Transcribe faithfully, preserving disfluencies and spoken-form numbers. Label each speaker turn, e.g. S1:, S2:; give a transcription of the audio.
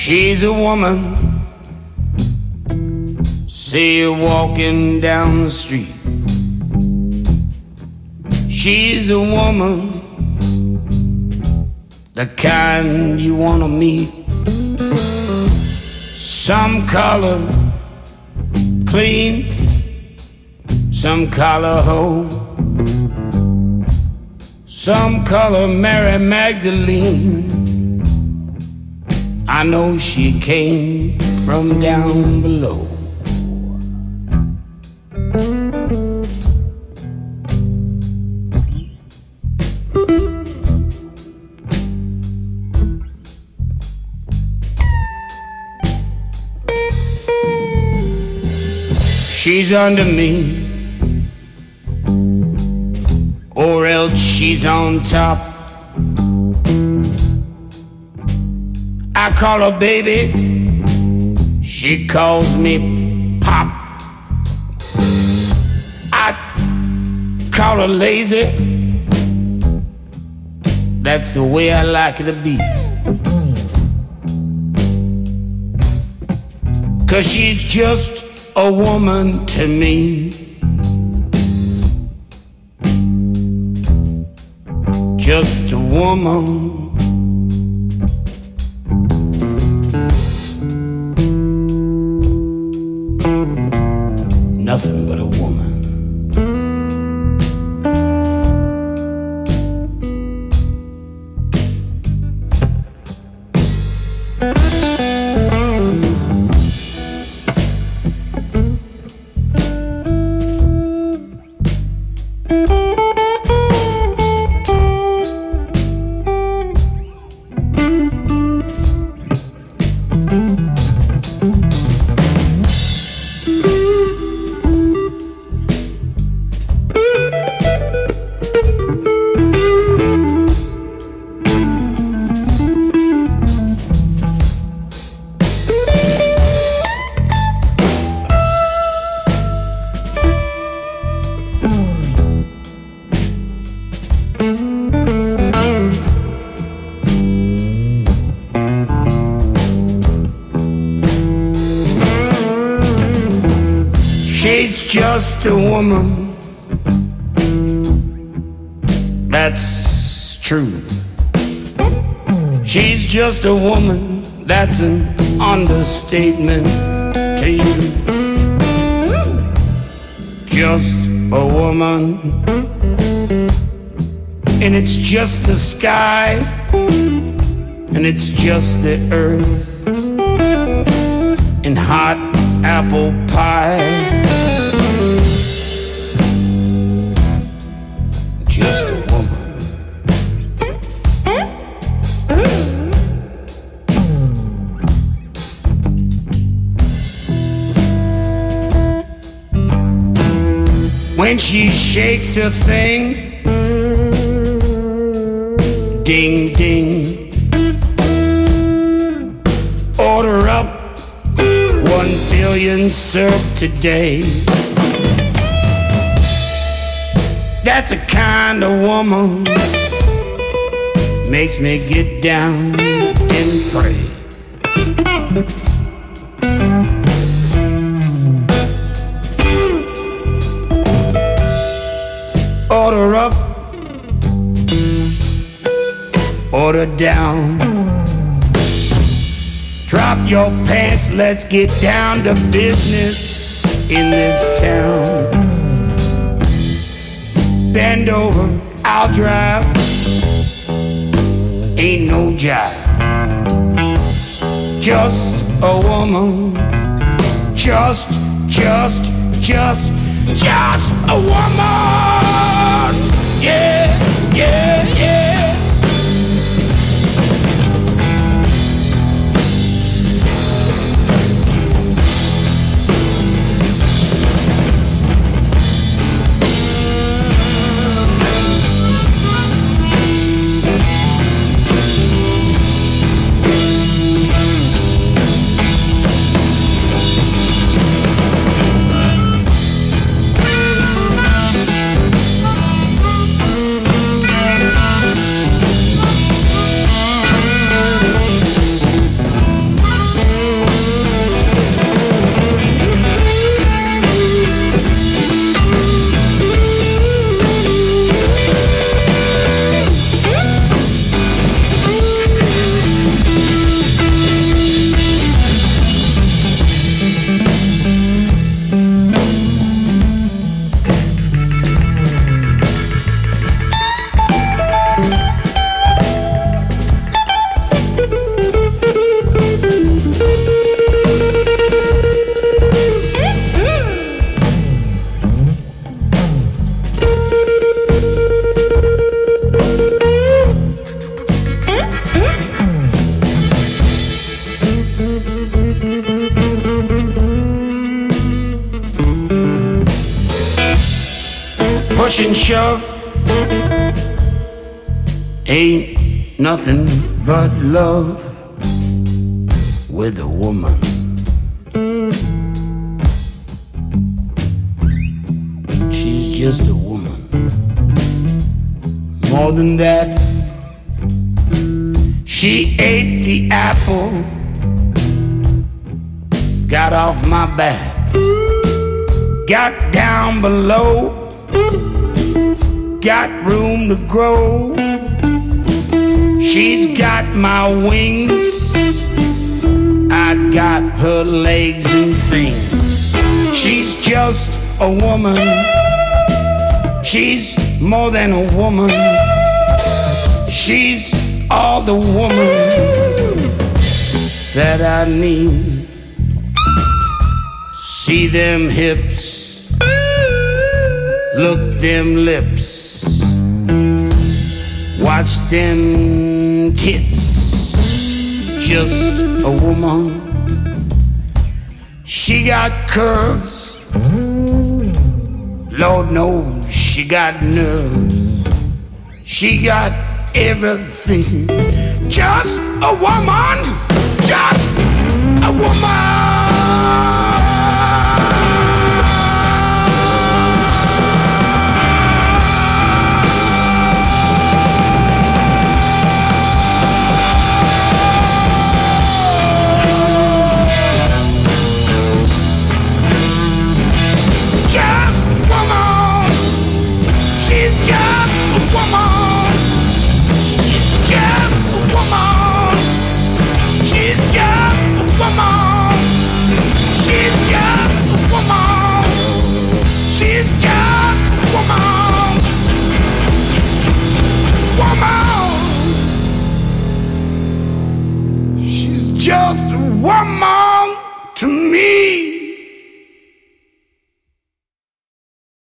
S1: She's a woman, see her walking down the street. She's a woman, the kind you wanna meet. Some color clean, some color hoe, some color Mary Magdalene. I know she came from down below. She's under me, or else she's on top. I call her baby, she calls me pop. I call her lazy, that's the way I like it to be. 'Cause she's just a woman to me, just a woman. Nothing but a woman. She's just a woman, that's true. She's just a woman, that's an understatement to you. Just a woman, and it's just the sky, and it's just the earth, and hot apple pie. Just a woman. When she shakes her thing, ding ding, order up one billion syrup today. That's a kind of woman makes me get down and pray. Order up, order down. Drop your pants, let's get down to business in this town. Bend over, I'll drive. Ain't no jive. Just a woman. Just, just, just, just a woman. Yeah, yeah, yeah. push and shove ain't nothing but love with a woman. She's just a woman. More than that, she ate the apple, got off my back, got down below, got room to grow. She's got my wings, I got her legs and things. She's just a woman. She's more than a woman. She's all the woman that I need. See them hips, look them lips, watch them tits. Just a woman. She got curves, Lord knows she got nerves. She got everything. Just a woman, just a woman. She's just a woman. She's just a woman. She's just a woman. She's just a woman. She's just a woman. Woman. She's just a woman to me.